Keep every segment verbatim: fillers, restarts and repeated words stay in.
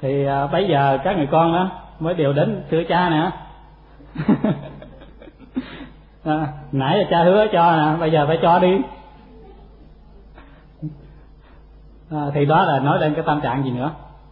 Thì à, bây giờ các người con đó mới đều đến thưa cha nè. À, nãy là cha hứa cho nè, bây giờ phải cho đi. À, thì đó là nói lên cái tâm trạng gì nữa.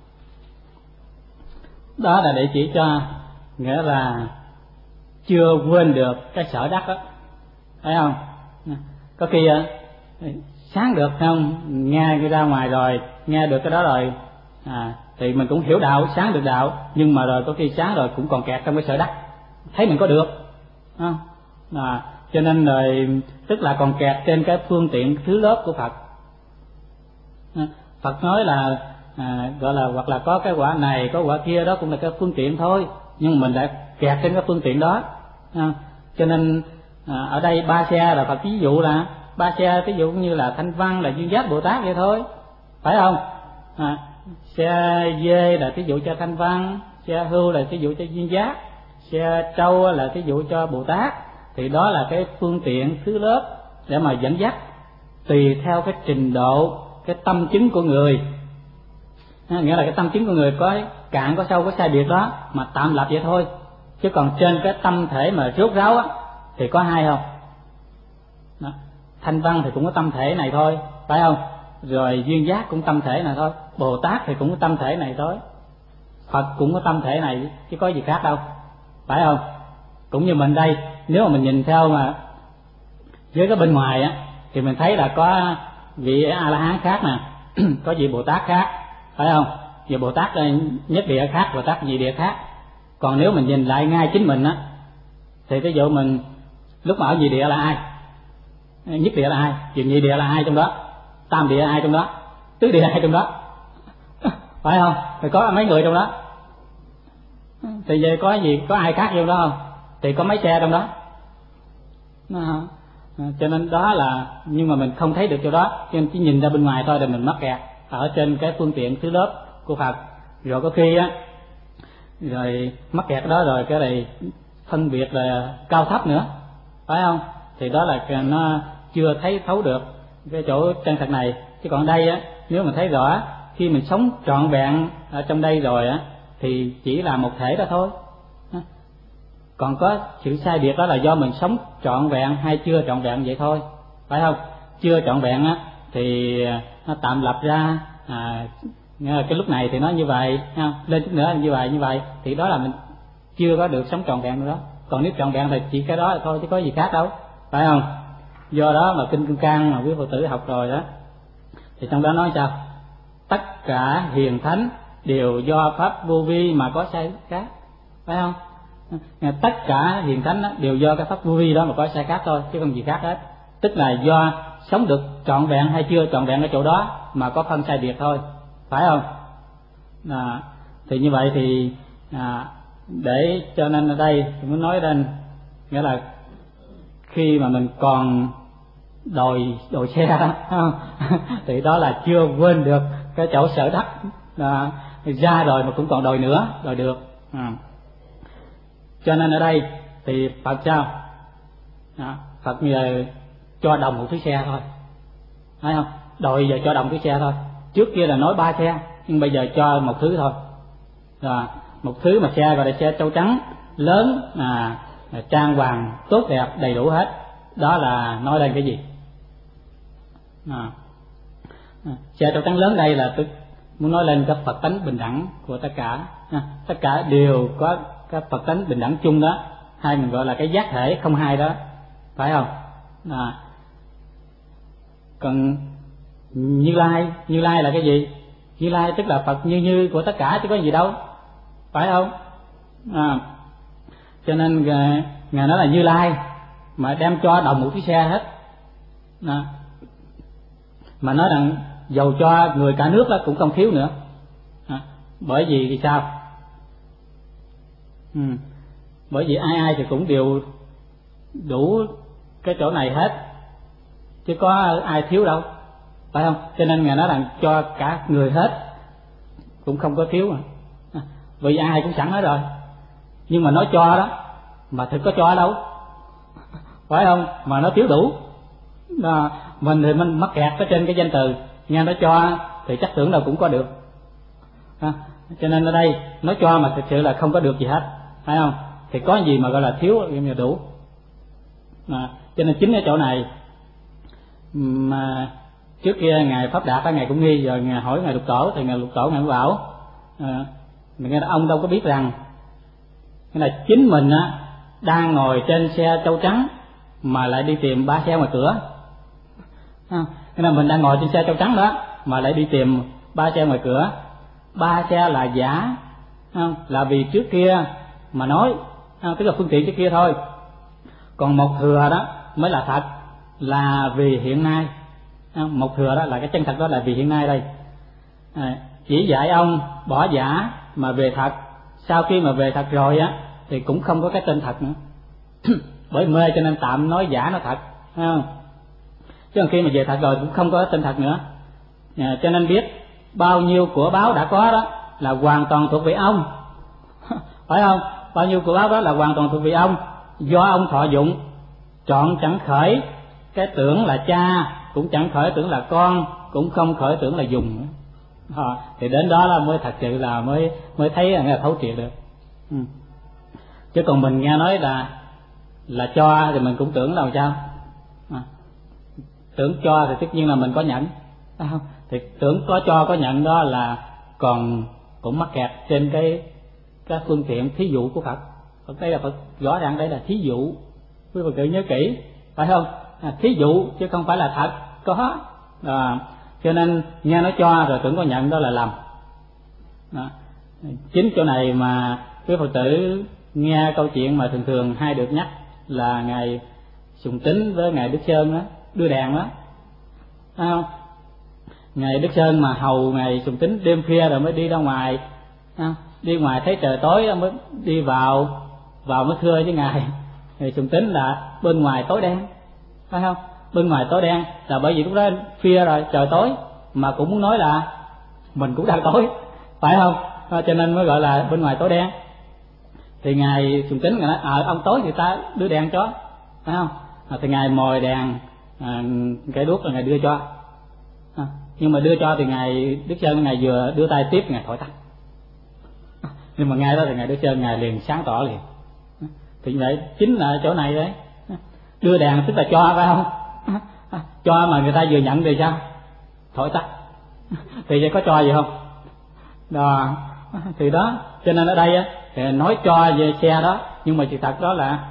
Đó là để chỉ cho, nghĩa là chưa quên được cái sở đắc đó, thấy không? Có khi sáng được không, nghe ra ngoài rồi, nghe được cái đó rồi, à, thì mình cũng hiểu đạo, sáng được đạo, nhưng mà rồi có khi sáng rồi cũng còn kẹt trong cái sở đắc, thấy mình có được, à, à, cho nên rồi tức là còn kẹt trên cái phương tiện thứ lớp của Phật. À, Phật nói là à, gọi là hoặc là có cái quả này, có quả kia, đó cũng là cái phương tiện thôi, nhưng mình lại kẹt trên cái phương tiện đó, à, cho nên à, ở đây ba xe là Phật ví dụ là ba xe, ví dụ như là Thanh Văn là Duyên Giác Bồ Tát vậy thôi, phải không? À, xe dê là ví dụ cho Thanh Văn, xe hưu là ví dụ cho Duyên Giác, xe trâu là ví dụ cho Bồ Tát, thì đó là cái phương tiện thứ lớp để mà dẫn dắt tùy theo cái trình độ, cái tâm chứng của người. À, nghĩa là cái tâm chứng của người có cạn có sâu có sai biệt đó mà tạm lập vậy thôi, chứ còn trên cái tâm thể mà rốt ráo á thì có hai không đó. Thanh Văn thì cũng có tâm thể này thôi, phải không? Rồi Duyên Giác cũng tâm thể này thôi, Bồ Tát thì cũng có tâm thể này thôi, Phật cũng có tâm thể này, chứ có gì khác đâu, phải không? Cũng như mình đây, nếu mà mình nhìn theo mà với cái bên ngoài á thì mình thấy là có vị A La Hán khác nè, có vị Bồ Tát khác, phải không? Vị Bồ Tát nhất địa khác, Bồ Tát nhị địa khác. Còn nếu mình nhìn lại ngay chính mình á thì ví dụ mình lúc mà ở nhị địa là ai, nhất địa là ai, vị nhị địa là ai trong đó, tam địa là ai trong đó, tứ địa là ai trong đó, phải không? Thì có mấy người trong đó, thì về có gì, có ai khác trong đó không? Thì có mấy xe trong đó, cho nên đó là, nhưng mà mình không thấy được chỗ đó, cho nên chỉ nhìn ra bên ngoài thôi là mình mắc kẹt ở trên cái phương tiện thứ lớp của Phật. Rồi có khi á, rồi mắc kẹt đó rồi cái này phân biệt là cao thấp nữa, phải không? Thì đó là nó chưa thấy thấu được cái chỗ chân thật này. Chứ còn đây á, nếu mình thấy rõ khi mình sống trọn vẹn ở trong đây rồi á thì chỉ là một thể đó thôi. Còn có sự sai biệt đó là do mình sống trọn vẹn hay chưa trọn vẹn vậy thôi, phải không? Chưa trọn vẹn á thì nó tạm lập ra, à, cái lúc này thì nó như vậy, ha, lên chút nữa là như vậy như vậy, thì đó là mình chưa có được sống trọn vẹn nữa đó. Còn nếu trọn vẹn thì chỉ cái đó là thôi chứ có gì khác đâu, phải không? Do đó mà kinh Kim Cang mà quý Phật tử học rồi đó, thì trong đó nói sao? Tất cả hiền thánh đều do pháp vô vi mà có sai khác, phải không? Tất cả hiền thánh đều do cái pháp vô vi đó mà có sai khác thôi, chứ không gì khác hết. Tức là do sống được trọn vẹn hay chưa trọn vẹn ở chỗ đó mà có phân sai biệt thôi, phải không? À, thì như vậy thì à, để cho nên ở đây tôi muốn nói lên, nghĩa là khi mà mình còn đòi đòi xe đó, thì đó là chưa quên được cái chỗ sở đắc, à, ra rồi mà cũng còn đòi nữa, đòi được. À. Cho nên ở đây thì Phật sao? À, Phật giờ cho đồng một thứ xe thôi, thấy không? Đòi giờ cho đồng thứ xe thôi. Trước kia là nói ba xe, nhưng bây giờ cho một thứ thôi. Rồi, một thứ mà xe gọi là xe trâu trắng, lớn, à, trang hoàng, tốt đẹp, đầy đủ hết. Đó là nói lên cái gì? À, à, xe trâu trắng lớn đây là tôi muốn nói lên cái Phật tánh bình đẳng của tất cả. À, tất cả đều có cái Phật tánh bình đẳng chung đó, hay mình gọi là cái giác thể không hai đó, phải không? À, còn Như Lai, Như Lai là cái gì? Như Lai tức là Phật như như của tất cả chứ có gì đâu, phải không? À, cho nên Ngài nói là Như Lai mà đem cho đồng một chiếc xe hết. À, mà nói rằng dầu cho người cả nước đó cũng không thiếu nữa. À, bởi vì thì sao? Ừ, bởi vì ai ai thì cũng đều đủ cái chỗ này hết, chứ có ai thiếu đâu, phải không? Cho nên Ngài nói rằng cho cả người hết cũng không có thiếu, à, vì ai cũng sẵn hết rồi. Nhưng mà nói cho đó mà thực có cho đâu, phải không? Mà nó thiếu đủ. À, mình thì mình mắc kẹt ở trên cái danh từ, nghe nó cho thì chắc tưởng đâu cũng có được. À, Cho nên ở đây nói cho mà thực sự là không có được gì hết, phải không? Thì có gì mà gọi là thiếu thì đủ. À, cho nên chính ở chỗ này mà trước kia ngài Pháp Đạt á, ngài cũng nghi, rồi ngài hỏi ngài Lục Tổ, thì ngài Lục Tổ ngài mới bảo à, nghe ông đâu có biết rằng nghĩa là chính mình á đang ngồi trên xe trâu trắng mà lại đi tìm ba xe ngoài cửa. À, nghĩa là mình đang ngồi trên xe trâu trắng đó mà lại đi tìm ba xe ngoài cửa. Ba xe là giả, không? Là vì trước kia mà nói, không? Tức là phương tiện trước kia thôi. Còn một thừa đó mới là thật, là vì hiện nay. Không? Một thừa đó là cái chân thật, đó là vì hiện nay đây. À, chỉ dạy ông bỏ giả mà về thật. Sau khi mà về thật rồi á thì cũng không có cái tên thật nữa. Bởi mê cho nên tạm nói giả nó thật, không? Chứ khi mà về thật rồi cũng không có tên thật nữa. À, cho nên biết bao nhiêu của báo đã có đó là hoàn toàn thuộc về ông. Phải không? Bao nhiêu của báo đó là hoàn toàn thuộc về ông, do ông thọ dụng, trọn chẳng khởi cái tưởng là cha, cũng chẳng khởi tưởng là con, cũng không khởi tưởng là dùng. À, thì đến đó là mới thật sự là mới mới thấy là thấu triệt được. Ừ. Chứ còn mình nghe nói là là cho thì mình cũng tưởng là sao? À, tưởng cho thì tất nhiên là mình có nhận, phải không? Thì tưởng có cho có nhận đó là còn cũng mắc kẹt trên cái cái phương tiện thí dụ của Phật. Phật đây là Phật rõ ràng đây là thí dụ, quý Phật tử nhớ kỹ, phải không? À, thí dụ chứ không phải là thật có. À, cho nên nghe nói cho rồi tưởng có nhận đó là lầm. Đó. Chính chỗ này mà quý Phật tử nghe câu chuyện mà thường thường hay được nhắc là ngài Sùng Tín với ngài Đức Sơn đó đưa đèn đó, phải không? Ngài Đức Sơn mà hầu ngài Sùng Tín đêm khuya rồi mới đi ra ngoài, không? Đi ngoài thấy trời tối mới đi vào vào mới thưa với ngài ngài Sùng Tín là bên ngoài tối đen, phải không? Bên ngoài tối đen là bởi vì lúc đó khuya rồi trời tối mà cũng muốn nói là mình cũng đang tối, phải không? À, cho nên mới gọi là bên ngoài tối đen. Thì ngài Sùng Tín ngài nói ờ à, ông tối thì ta đưa đèn cho, phải không? À, thì ngài mồi đèn à, cái đuốc là ngài đưa cho. À, nhưng mà đưa cho thì ngài Đức Sơn ngài vừa đưa tay tiếp ngài thổi tắt. À, nhưng mà ngay đó thì ngài Đức Sơn ngài liền sáng tỏ liền. À, thì vậy chính là chỗ này đấy. À, đưa đèn tức là cho, phải không? À, à, cho mà người ta vừa nhận thì sao? Thổi tắt. À, thì vậy có cho gì không? Đó. À, thì đó cho nên ở đây á thì nói cho về xe đó, nhưng mà sự thật đó là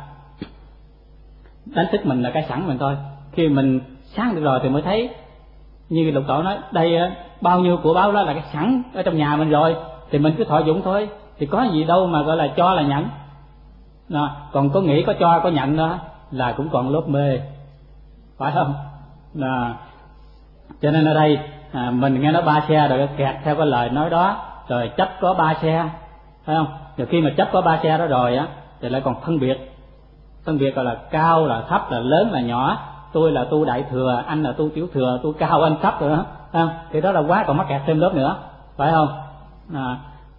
đánh thức mình là cái sẵn mình thôi. Khi mình sáng được rồi thì mới thấy, như Lục Tổ nói đây bao nhiêu của báo đó là cái sẵn ở trong nhà mình rồi, thì mình cứ thọ dụng thôi, thì có gì đâu mà gọi là cho là nhận. Đó. Còn có nghĩ có cho có nhận đó là cũng còn lớp mê, phải không? Đó. Cho nên ở đây à, mình nghe nói ba xe rồi kẹt theo cái lời nói đó, rồi chấp có ba xe, phải không? Rồi khi mà chấp có ba xe đó rồi á thì lại còn phân biệt, phân biệt gọi là cao là thấp, là lớn là nhỏ, tôi là tu đại thừa, anh là tu tiểu thừa, tôi cao anh thấp rồi đó, phải không? Thì đó là quá còn mắc kẹt thêm lớp nữa, phải không? À,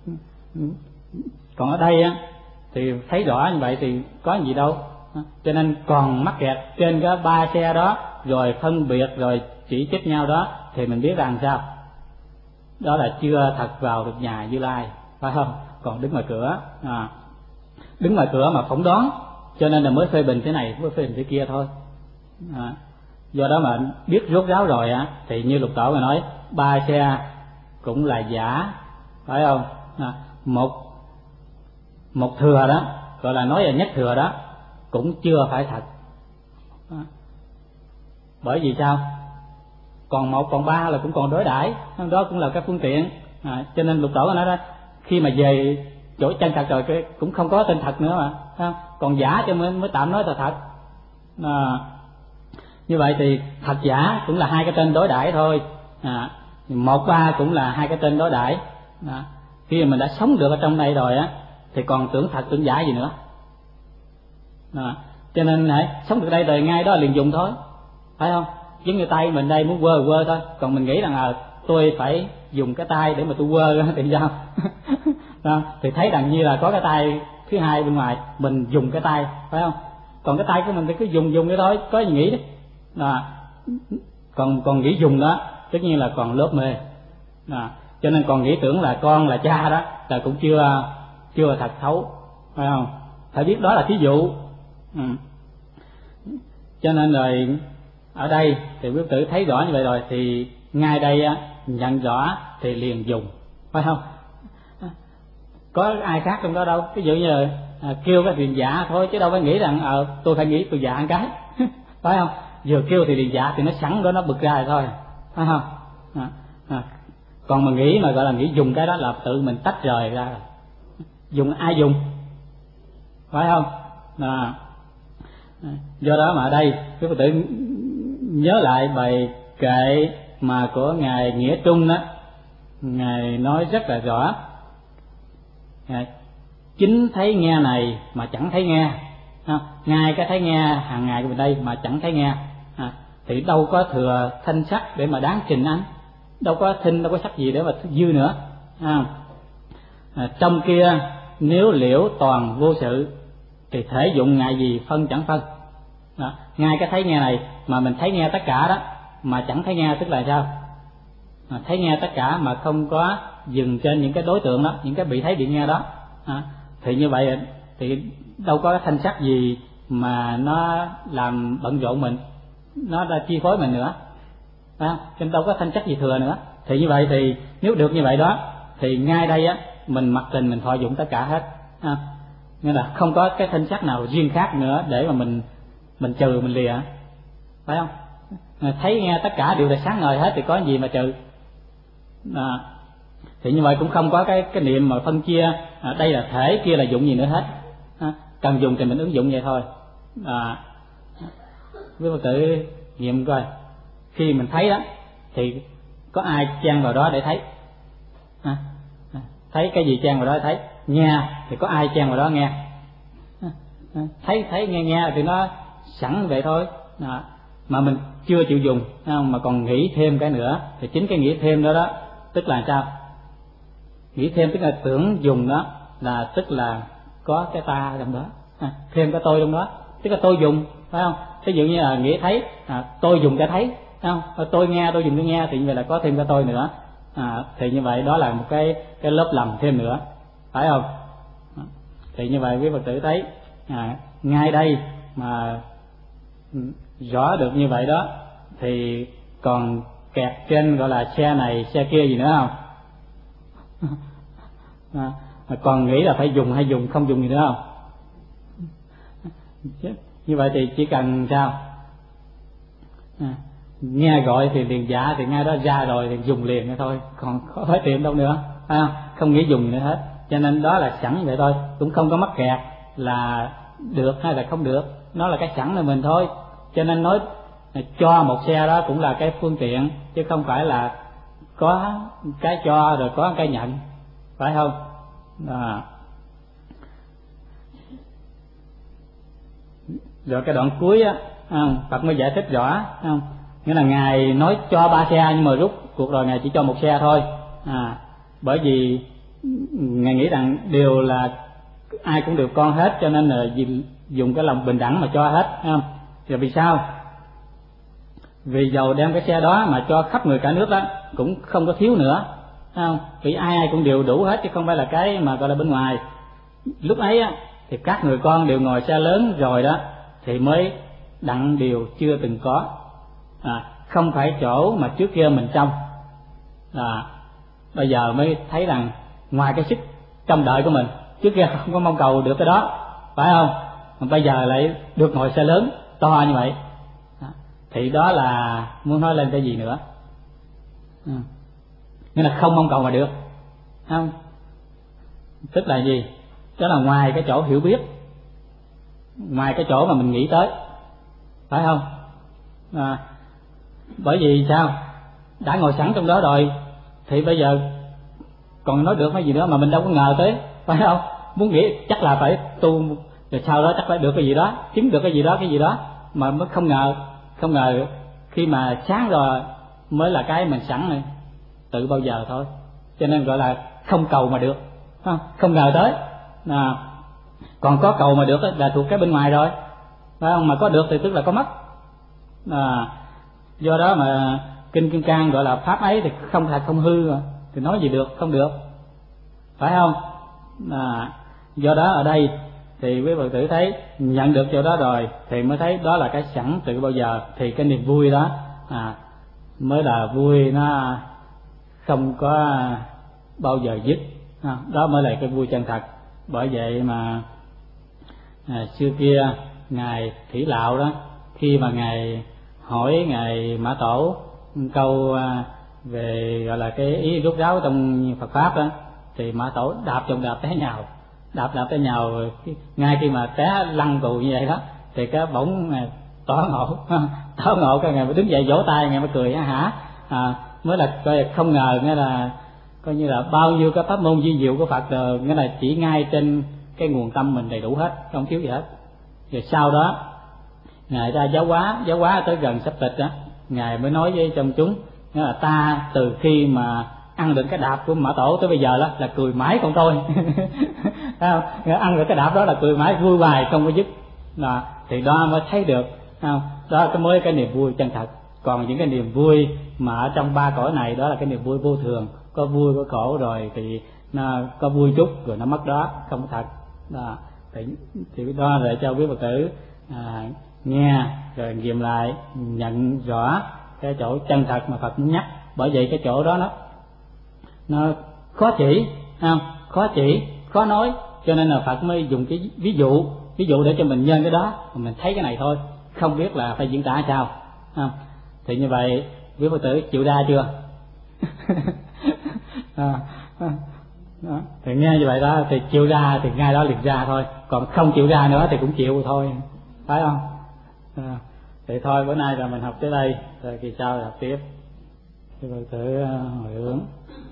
còn ở đây á thì thấy rõ như vậy thì có gì đâu, cho nên còn mắc kẹt trên cái ba xe đó, rồi phân biệt rồi chỉ trích nhau đó, thì mình biết rằng sao? Đó là chưa thật vào được nhà Như Lai, phải không? Còn đứng ngoài cửa, à, đứng ngoài cửa mà phỏng đoán, cho nên là mới phê bình thế này, mới phê bình thế kia thôi. À, do đó mà biết rốt ráo rồi á thì như Lục Tổ mà nói ba xe cũng là giả, phải không? À, một một thừa đó gọi là nói là nhất thừa đó cũng chưa phải thật. À, bởi vì sao? Còn một còn ba là cũng còn đối đãi, đó cũng là cái phương tiện. À, cho nên Lục Tổ nói đó, khi mà về chỗ chân thật rồi cái cũng không có tên thật nữa mà, không? Còn giả cho mới mới tạm nói là thật. À, như vậy thì thật giả cũng là hai cái tên đối đãi thôi. À, một ba cũng là hai cái tên đối đãi. À, khi mà mình đã sống được ở trong đây rồi á thì còn tưởng thật tưởng giả gì nữa. À, cho nên này, sống được đây rồi ngay đó liền dùng thôi, phải không? Giống như tay mình đây muốn quơ quơ thôi, còn mình nghĩ rằng à tôi phải dùng cái tay để mà tôi quơ thì sao? Đó, thì thấy rằng như là có cái tay thứ hai bên ngoài, mình dùng cái tay, phải không? Còn cái tay của mình thì cứ dùng dùng cái thôi, có gì nghĩ đấy. Đó. Còn còn nghĩ dùng đó tất nhiên là còn lớp mê. Đó. cho nên còn nghĩ tưởng là con là cha đó là cũng chưa chưa thật thấu, phải không? Phải biết đó là thí dụ. Ừ. Cho nên rồi ở đây thì quý tử thấy rõ như vậy rồi thì ngay đây á, nhận rõ thì liền dùng, phải không? Có ai khác trong đó đâu, ví dụ như là à, kêu cái liền dạ thôi, chứ đâu phải nghĩ rằng ờ à, tôi phải nghĩ tôi dạ một cái phải không? Vừa kêu thì liền dạ thì nó sẵn đó, nó bực ra rồi thôi, phải không? À, à. Còn mà nghĩ mà gọi là nghĩ dùng cái đó là tự mình tách rời ra rồi. Dùng ai dùng, phải không? À. Do đó mà ở đây quý Phật tử nhớ lại bài kệ mà của ngài Nghĩa Trung đó, ngài nói rất là rõ: chính thấy nghe này mà chẳng thấy nghe, ngay cái thấy nghe hàng ngày của mình đây mà chẳng thấy nghe, à, thì đâu có thừa thanh sắc để mà đáng trình ánh, đâu có thinh, đâu có sắc gì để mà dư nữa. À, à, trong kia nếu liễu toàn vô sự thì thể dụng ngại gì phân chẳng phân. Đó, ngay cái thấy nghe này mà mình thấy nghe tất cả đó mà chẳng thấy nghe, tức là sao? À, thấy nghe tất cả mà không có dừng trên những cái đối tượng đó, những cái bị thấy bị nghe đó, à, thì như vậy thì đâu có thanh sắc gì mà nó làm bận rộn mình, nó đã chi phối mình nữa, à, nên đâu có thanh sắc gì thừa nữa. Thì như vậy thì nếu được như vậy đó thì ngay đây á mình mặc tình mình thọ dụng tất cả hết, à, nên là không có cái thanh sắc nào riêng khác nữa để mà mình mình trừ mình lìa, phải không? À, thấy nghe tất cả đều là sáng ngời hết thì có gì mà trừ. À, thì như vậy cũng không có cái cái niệm mà phân chia à, đây là thể kia là dụng gì nữa hết, à, cần dùng thì mình ứng dụng vậy thôi. À, quý Phật tử nghiệm coi, khi mình thấy đó thì có ai chen vào đó để thấy, à, thấy cái gì chen vào đó để thấy, nghe thì có ai chen vào đó nghe, à, thấy thấy nghe nghe thì nó sẵn vậy thôi. À, mà mình chưa chịu dùng không, mà còn nghĩ thêm cái nữa thì chính cái nghĩ thêm đó đó tức là sao? Nghĩ thêm tức là tưởng dùng đó là tức là có cái ta trong đó, à, thêm cái tôi trong đó, tức là tôi dùng, phải không? Ví dụ như là nghĩ thấy, à, tôi dùng cái thấy, phải không? Tôi nghe, tôi dùng cái nghe thì như vậy là có thêm cái tôi nữa, à, thì như vậy đó là một cái cái lớp lầm thêm nữa, phải không? À, thì như vậy quý Phật tử thấy à, ngay đây mà rõ được như vậy đó thì còn kẹt trên gọi là xe này xe kia gì nữa không? À, còn nghĩ là phải dùng hay dùng không dùng gì nữa không? Như vậy thì chỉ cần sao? À, nghe gọi thì liền dạ thì ngay đó ra rồi thì dùng liền nữa thôi, còn có phải tìm đâu nữa, phải không? Không nghĩ dùng nữa hết, cho nên đó là sẵn vậy thôi, cũng không có mắc kẹt là được hay là không được, nó là cái sẵn là mình thôi. Cho nên nói cho một xe đó cũng là cái phương tiện chứ không phải là có cái cho rồi có cái nhận, phải không? À. Rồi cái đoạn cuối á, Phật mới giải thích rõ, không? Nghĩa là ngài nói cho ba xe nhưng mà rút cuộc rồi ngài chỉ cho một xe thôi, à, bởi vì ngài nghĩ rằng đều là ai cũng đều con hết, cho nên là dùng cái lòng bình đẳng mà cho hết, không? Rồi vì sao? Vì dầu đem cái xe đó mà cho khắp người cả nước đó cũng không có thiếu nữa, không? Vì ai ai cũng đều đủ hết chứ không phải là cái mà gọi là bên ngoài. Lúc ấy á thì các người con đều ngồi xe lớn rồi đó thì mới đặng điều chưa từng có, à, không phải chỗ mà trước kia mình trông, à, bây giờ mới thấy rằng ngoài cái sức trông đợi của mình, trước kia không có mong cầu được cái đó, phải không? Mà bây giờ lại được ngồi xe lớn to như vậy, à, thì đó là muốn nói lên cái gì nữa, à, nghĩa là không mong cầu mà được, không? Tức là gì? Đó là ngoài cái chỗ hiểu biết, ngoài cái chỗ mà mình nghĩ tới, phải không? À, bởi vì sao? Đã ngồi sẵn trong đó rồi thì bây giờ còn nói được cái gì nữa mà mình đâu có ngờ tới, phải không? Muốn nghĩ chắc là phải tu rồi sau đó chắc phải được cái gì đó, chứng được cái gì đó cái gì đó mà mới không ngờ, không ngờ khi mà sáng rồi mới là cái mình sẵn này, tự bao giờ thôi. Cho nên gọi là không cầu mà được, không, không ngờ tới. À, còn có cầu mà được là thuộc cái bên ngoài rồi, phải không? Mà có được thì tức là có mất. À, do đó mà kinh Kim Cang gọi là pháp ấy thì không thật không hư, thì nói gì được, không được, phải không? À, do đó ở đây thì quý Phật tử thấy nhận được chỗ đó rồi thì mới thấy đó là cái sẵn từ bao giờ, thì cái niềm vui đó à, mới là vui, nó không có bao giờ dứt, à, đó mới là cái vui chân thật. Bởi vậy mà à, xưa kia ngài Thủy Lạo đó, khi mà ngài hỏi ngài Mã Tổ câu à, về gọi là cái ý rút ráo trong Phật pháp đó, thì Mã Tổ đạp chồng đạp té nhào, đạp đạp té nhào, ngay khi mà té lăn tù như vậy đó thì cái bỗng ngài tỏ ngộ tỏ ngộ cái ngài mới đứng dậy vỗ tay, ngài mới cười hả, à, mới là coi không ngờ, nghĩa là coi như là bao nhiêu cái pháp môn vi diệu của Phật rồi, nghĩa là chỉ ngay trên cái nguồn tâm mình đầy đủ hết, không thiếu gì hết. Rồi sau đó ngài ra giáo hóa, giáo hóa tới gần sắp tịch đó, ngài mới nói với trong chúng, nghĩa là ta từ khi mà ăn được cái đạp của Mã Tổ tới bây giờ đó là cười mãi không thôi. Không? Ăn được cái đạp đó là cười mãi, vui hoài không có dứt, là thì đó mới thấy được, không? Đó cái mới cái niềm vui chân thật. Còn những cái niềm vui mà ở trong ba cõi này đó là cái niềm vui vô thường, có vui có khổ, rồi thì nó có vui chút rồi nó mất đó, không thật. Đó thì, thì đó để cho quý Phật tử à, nghe rồi nghiệm lại, nhận rõ cái chỗ chân thật mà Phật muốn nhắc. Bởi vậy cái chỗ đó nó nó khó chỉ, không? Khó chỉ, khó nói, cho nên là Phật mới dùng cái ví dụ, ví dụ để cho mình nhân cái đó, mình thấy cái này thôi, không biết là phải diễn tả sao, không? Thì như vậy quý Phật tử chịu ra chưa? à, đó. Thì nghe như vậy đó thì chịu ra thì ngay đó liền ra thôi, còn không chịu ra nữa thì cũng chịu thôi, phải không? À, thì thôi bữa nay là mình học tới đây, rồi kỳ sau là học tiếp. Quý Phật tử hồi hướng.